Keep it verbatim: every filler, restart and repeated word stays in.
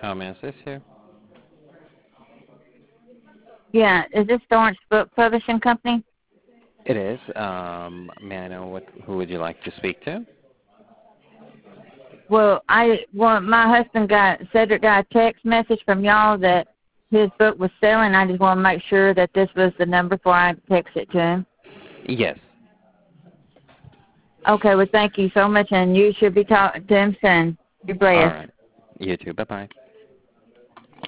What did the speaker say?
How may I assist you? Yeah, is this Lawrence Book Publishing Company? It is. Um, may I know what? Who would you like to speak to? Well, I well, my husband got Cedric got a text message from y'all that his book was selling. I just want to make sure that this was the number before I text it to him. Yes. Okay, well, thank you so much, and you should be talking to him soon. Be All blessed. right. You too. Bye bye.